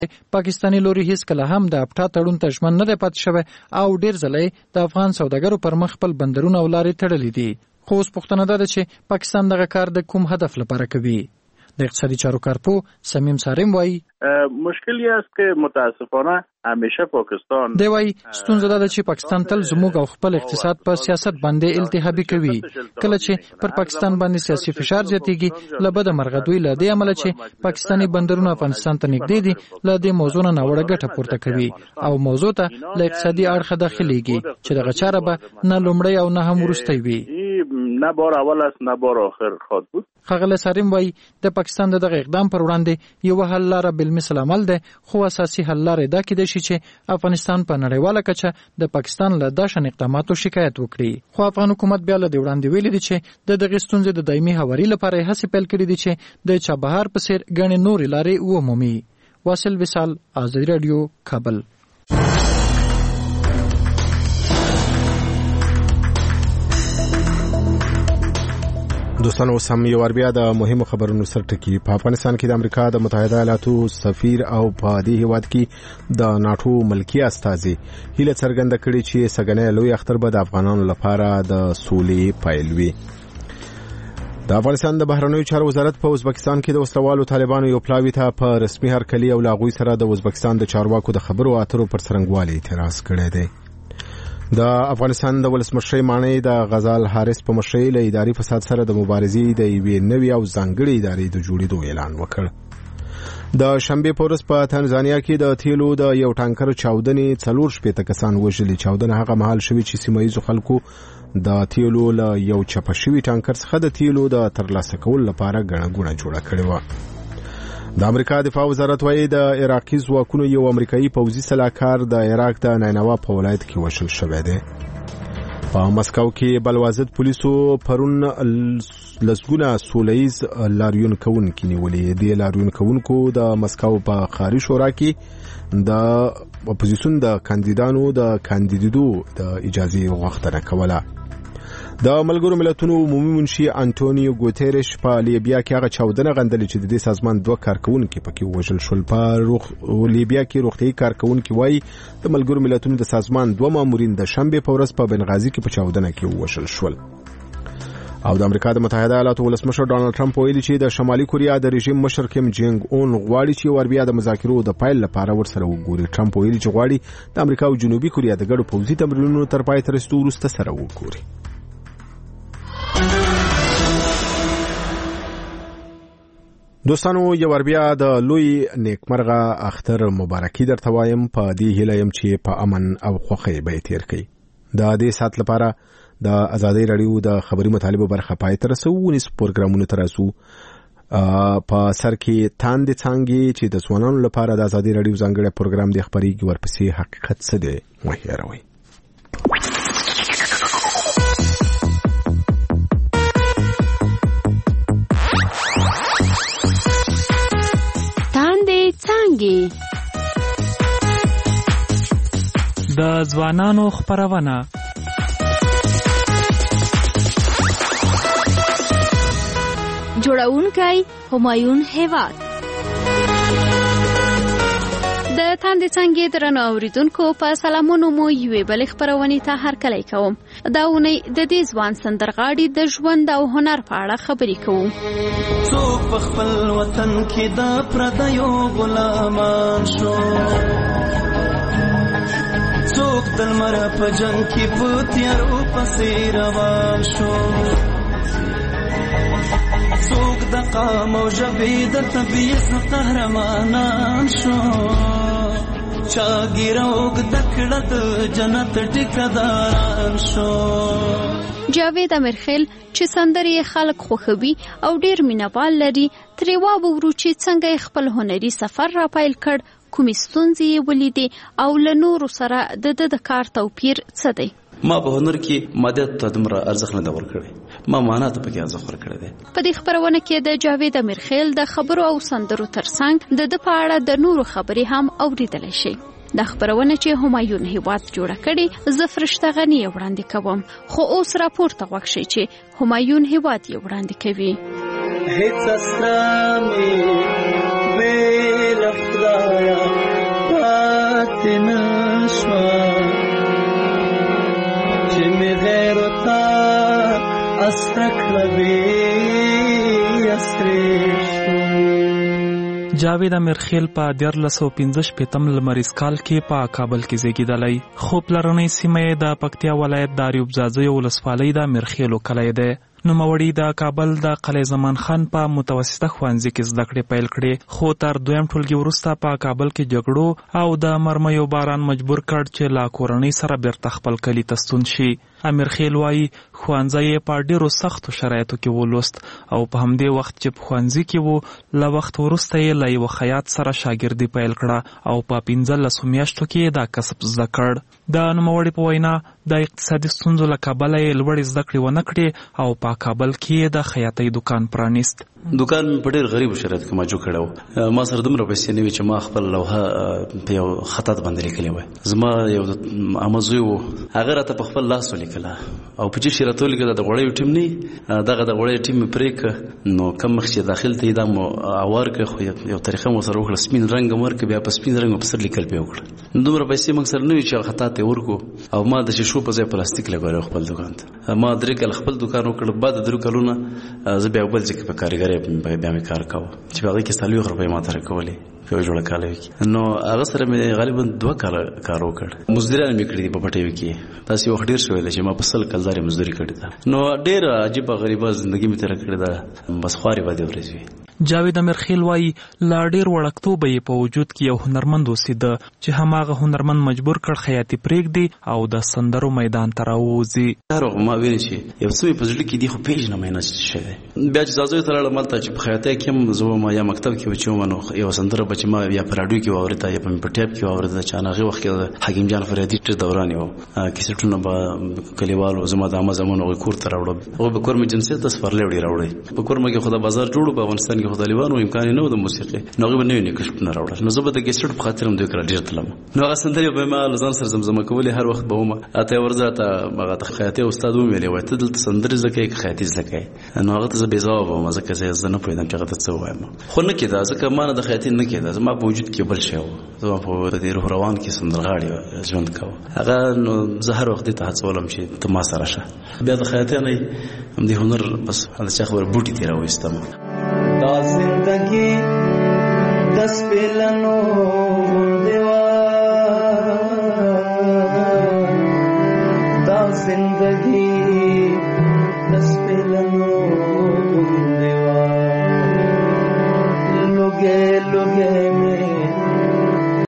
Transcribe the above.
پاکستاني لوري هیڅ کله هم د افتا تړون ته ژمن نه دی پاتې شوی او ډیر ځله د افغان سوداګرو پر مخ خپل بندرونه او لارې تړلې دي. خو اوس پوښتنه ده چې پاکستان دغه کار د کوم هدف لپاره کوي؟ د اقتصادي چارو کارپو سمیم سارم وایي مشکلی است که متاسفانه همیشه پاکستان دی وایي ستونزه ده چې پاکستان تل زموږ او خپل اقتصاد په سیاست باندې التهابي کوي. کله چې پر پاکستان باندې سیاسي فشار زیاتېږي له بده مرغه دوی له دې امله چې پاکستاني بندرونه افغانستان ته نږدې دي له دې موضوع نه ناوړه ګټه پورته کوي او موضوع ته له اقتصادي اړخه داخليږي چې دغه چاره به نه لومړی او نه هم وروستی وي. نه بار اول است نه بار آخر خواهد بود. ښاغلی سارم وایي د پاکستان دغه اقدام پر وړاندې یو حل لاره بالمثل عمل ده، خو اساسي حل لاره دا کېدای شي چې افغانستان په نړیواله کچه د پاکستان له داشن اقداماتو شکایت وکړي. خو افغان حکومت بیا له دې وړاندې ویلي دي چې د دغې ستونزې د دایمي هواري لپاره یې هڅې پیل کړي دي چې د چابهار په څېر ګڼې نورې لارې ومومي. واصل وصال، ازادي راډیو، کابل. دوستانو سم یو ور بیا د مهمو خبرونو سر ټکی. په افغانستان کې د امریکا د متحده ایالاتو سفیر او په دې هیواد کې د ناتو ملکی استازي هیله څرګنده کړې چې سګنې لوی اختر به د افغانانو لپاره د سولې پیل وي. د افغانستان د بهرنیو چارو وزارت په ازبکستان کې د وسلوالو طالبانو یو پلاوی ته په رسمي هرکلی او لاغوي سره د ازبکستان د چارواکو د خبرو اترو پر څرنګوالي اعتراض کړی دی. د افغانستان د ولسمشر مانی د غزال حارث په مشرۍ له اداري فساد سره د مبارزې د یوې نوې او ځانګړې ادارې د جوړېدو اعلان وکړ. د شنبه په ورځ په تنزانیا کې د تیلو د یو ټانکر چاودنې 4 کسان وژلي. چاودنه هغه مهال شوې چې سیمایي خلکو د تیلو له یو چپه شوي ټانکر څخه د تیلو د ترلاسه کولو لپاره غڼه غوڼه جوړه کړې و. د امریکا دفاع وزارت وايي د عراقي ځواکونو یو امریکایي پوځي سلاکار د عراق د نینوا په ولایت کې وشل شوی دی. په مسکو کې بلوازد پولیسو پرون لسګونه سولهیز لاریون کوونکي نیولې. د لاریون کوونکو د مسکو په خاري شورا کې د اپوزیسیون د کاندیدانو د کاندیدېدو د اجازه غوښتنه کوله. د ملګرو ملتونو عمومي منشي انټونیو ګوتيريش په لیبیا کې هغه چاودنه غندلې چې د دې سازمان 2 کارکونکو پکې وژل شول. په لیبیا کې روغتيایي کارکونکو وایي د ملګرو ملتونو د سازمان 2 مامورین د شنبه په ورځ په بنغازي کې په چاودنه کې وژل شول. او د امریکا د متحده ایالاتو ولسمشر ډانلډ ټرمپ ویلي چې د شمالي کوریا د رژیم مشر کیم جنګ اون غواړي چې وربیا د مذاکرو د پایل لپاره ورسره وګوري. ټرمپ ویلي چې غواړي د امریکا او جنوبي کوریا د ګډو پوځي تمرینونو تر پای ته رسیدو وروسته سره وګوري. دوستانو یو ور بیا د لوی نیکمرغه اختر مبارکي درته وایم. په دې هیله يم چې په امن او خوښۍ به تیر کړئ. د دې سات لپاره د ازادي رادیو د خبري مطالبه برخه پای تر رسونیس پروګرامونو ترسو په سر کې تاندې څنګه چې د ځوانانو لپاره د ازادي رادیو ځانګړی پروګرام د خبري ورپسې حقیقت څه دی وهیروي. د ځوانانو خبرونه جوړونکی همایون هیواد. د تاندې څنګه درنو اوریدونکو په سلامونو مو یوې بل خبرونه ته هرکلی کوم. دا ونی د دې ځوان سندرغاړي د ژوند او هنر په اړه خبرې کوو. څوک په خپل وطن کې د پردیو غلامان شو، څوک د لمر په جنگ کې په تیارو پسې روان شو، څوک د قام او ژبې د طبیعت قهرمانان شو، چا ګیروګ د کړه د جنت ټیکداران شو. جاوید امیرخیل چې سندرې خلک خوښوي او ډیر مینوال لري، ترې واورو چې څنګه خپل هنري سفر را پیل کړ، کومې ستونزې یې ولیدې او له نورو سره د کار توپیر څه دی. ما په هنر کې مادیت ته دومره ارزښت نه ورکړی، ما معنا ته پکې ارزښت ورکړی دی. په دې خبرونه کې د جاوید امیرخیل د خبرو او سندرو ترڅنګ د په اړه د نورو خبرې هم اوریدل شي. د خبرونه چې همایون هیواد جوړه کړي زه فرشته غنی وړاندې کوم، خو اوس راپورته وکړئ چې همایون هیواد یې وړاندې کوي. هیڅ اسلامي ویل خدایا پاتې نشوه چې مې غیر تا اسره کړه وې اسرې شو. جاوید امیرخیل په 1415 لمریز کال کې په کابل کې زیږیدلی، خو پلرنۍ سیمه یې د پکتیا ولایت د اریوب ځاځیو ولسوالۍ د امیرخیلو کلی دی. نوموړي د کابل د قلعه زمان خان په متوسطه ښوونځي کې زده کړې پیل کړې، خو تر دویم ټولګي وروسته په کابل کې جګړو او د مرمیو باران مجبور کړ چې له کورنۍ سره بیرته خپل کلي ته ستون شي. امیرخیل وایي ښوونځی یې په ډېرو سختو شرایطو کې ولوست او په همدې وخت چې په ښوونځي کې و له وخت وروسته یې له یوه خیاط سره شاګردي پیل کړه او په 15 میاشتو کې دا کسب زده کړ. د نوموړي په وینا د اقتصادي ستونزو له کبله یې لوړې زده کړې ونه کړې او په کابل کې د خیاطۍ دکان پرانیست. دکان په ډېر غریب شرایط کې ما جوړ کړی و. ما سره دومره پیسې نه وي چې ما خپل لوحه په یو خطاط باندې لیکلې وای. زما یو عمه زوی و، هغه راته په خپل لاس ولیکله او په چې شرایطو لیکله د غوړیو ټیم نه دغه د غوړیو ټیم پرې کړه، نو کم مخ چې داخل ته یې دا اوار کړه، خو یو طریقه مو سره وکړه، سپین رنګ مو ورکړه، بیا په سپین رنګ په سر لیکل پې وکړه. دومره پیسې موږ سره نه وي چې خطاط یې ورکړو او ما د شیشو په ځای پلاستیک لګولی خپل دکان ته. ما 3 کاله خپل دکان وکړ، بعد د 3 کلونو زه بیا بل ځای کې په کارګرۍ بیا مې کار کاوه چې په هغې کې 40 روپۍ ما ته راکولې په یوه جوړه کالیو کې. نو هغه سره مې غالبا 2 کاله کار وکړ. مزدوران مې کړي دي په پټیو کې، داسې وخت ډېر شوی دی چې ما په 100 کلدارې مزدوري کړې ده. نو ډېره عجیبه غریبه زندګي مې تېره کړې ده، بس خوارې بدې ورځې وي. جاوید امیرخیل وایي لا ډېر وړکتوبه یې په وجود کې یو هنرمند اوسېده چې هماغه هنرمند مجبور کړ خیاطي پرېږدي او د سندرو میدان ته راووځي. هر وخت ما ویني چې یو څه مې په زړه کې دي خو پېژنم یې نه چې څه دی. بیا چې ځاځیو ته لاړم هلته چې په خیاطۍ کې هم زه وم یا مکتب کې چې وم، نو یو سندره به چې ما یا په راډیو کې واورېده یا په مې په ټیپ کې واورېده چې هغې وخت کې د حکیم جان فریادي ډېر دوران یې و، کیسټونه به کلیوالو زما د عمه زمونو هغوی کور ته راوړل، هغوی به کور مې جنسیت د سپرلی وړي راوړی. په کور مې کې خو د بازار جوړ په افغانستان کې خو طالبانو امکان نه و د موسیقۍ، نو هغوی به نوي نوي کشفونه راوړل. نو زه به د کیسټ په خاطر هم دوی کره ډېر تلم. نو هغه سندرې به ما له ځان سره زمزمه کولې، هر وخت به ومه. اته یو ورځ راته هغه خیاطۍ استاد وویلې وایي ته دلته سندرې زده کوې که خیاطي زده کوې؟ نو هغه ته زه بې ځوابه وم، ځکه زه نه پوهېدم چې هغه ته څه ووایم. خو نه کېده، ځکه ما نه د خیاطي نه کېده، زما په وجود کې بل شی و، زما په دې روح روان کې سندرغاړي ژوند کوه. هغه نو زه هر وخت دې ته هڅولم چې ته ما سره شه. بیا د خیاطۍ نه همدې هنر بس د چا خبره بوټي ترې راوایستم. دا زندګي د سپین